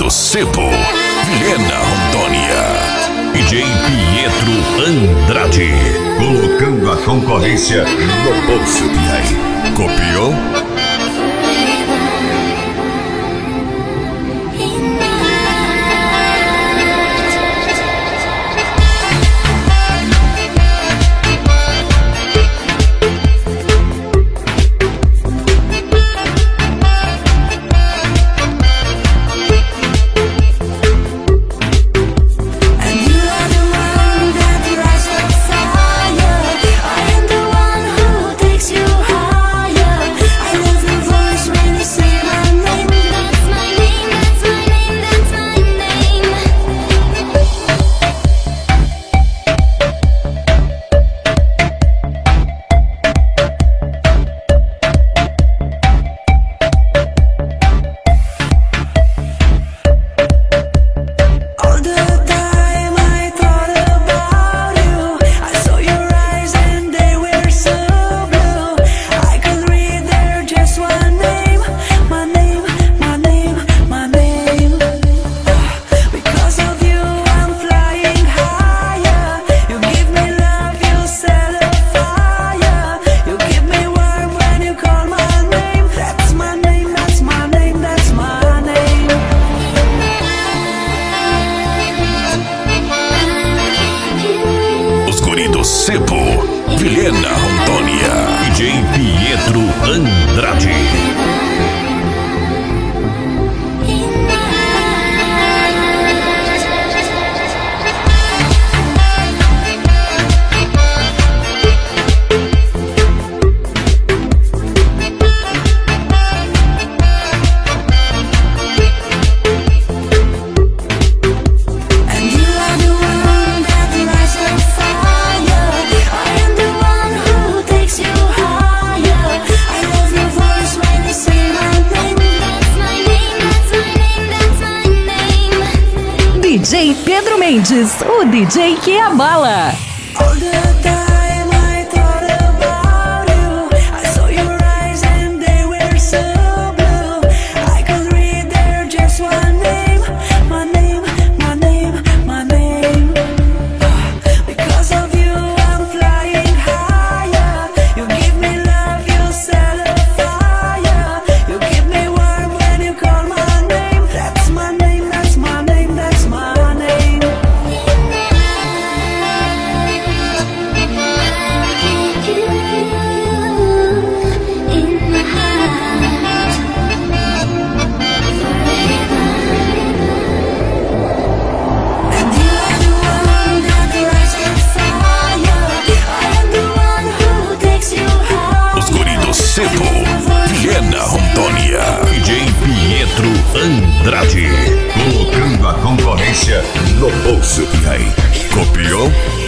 do Sebo, Vilhena Rondônia, DJ Pietro Andrade, colocando a concorrência no bolso. E aí, copiou? Sebo, Vilhena Rondônia, DJ Pietro Andrade. DJ Pedro Mendes, o DJ que abala. Sebo, Vilhena Rondônia, DJ Pietro Andrade, colocando a concorrência no bolso. E aí, copiou?